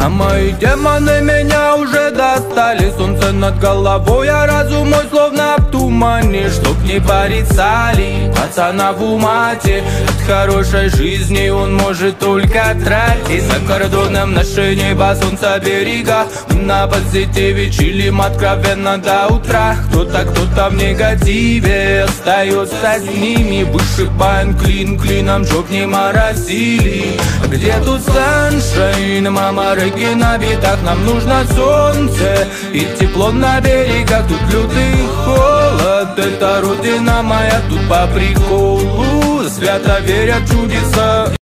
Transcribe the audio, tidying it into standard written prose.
А мои демоны меня уже достали. Солнце над головой, а разум мой словно в тумане. Чтоб не порицали пацана в умате, от хорошей жизни он может только тратить. За кордоном наше небо, солнце берега. Мы на позитиве чилим откровенно до утра. Кто-то в негативе остается с ними. Вышибаем клин клином, чтоб не морозили. Где тут саншайн, мама, реки на битах. Нам нужно солнце и тепло на берегах. Тут лютый холод, это родина моя. Тут по приколу свято верят в чудеса.